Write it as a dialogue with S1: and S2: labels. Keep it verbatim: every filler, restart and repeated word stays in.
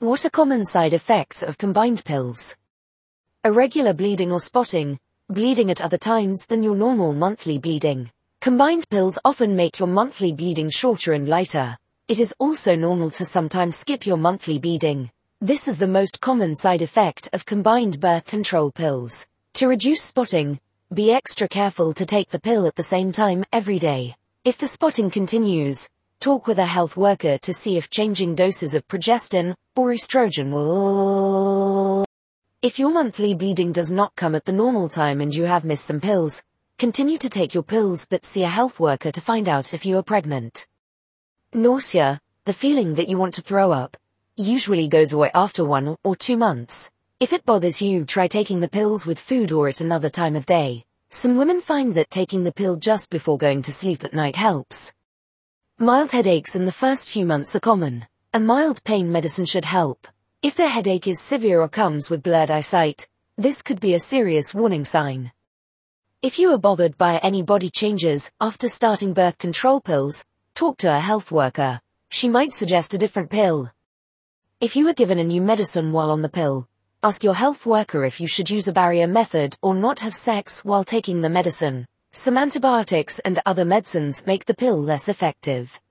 S1: What are common side effects of combined pills? Irregular bleeding or spotting, bleeding at other times than your normal monthly bleeding. Combined pills often make your monthly bleeding shorter and lighter. It is also normal to sometimes skip your monthly bleeding. This is the most common side effect of combined birth control pills. To reduce spotting, be extra careful to take the pill at the same time every day. If the spotting continues, talk with a health worker to see if changing doses of progestin or estrogen will. If your monthly bleeding does not come at the normal time and you have missed some pills, continue to take your pills but see a health worker to find out if you are pregnant. Nausea, the feeling that you want to throw up, usually goes away after one or two months. If it bothers you, try taking the pills with food or at another time of day. Some women find that taking the pill just before going to sleep at night helps. Mild headaches in the first few months are common. A mild pain medicine should help. If the headache is severe or comes with blurred eyesight, this could be a serious warning sign. If you are bothered by any body changes after starting birth control pills, talk to a health worker. She might suggest a different pill. If you are given a new medicine while on the pill, ask your health worker if you should use a barrier method or not have sex while taking the medicine. Some antibiotics and other medicines make the pill less effective.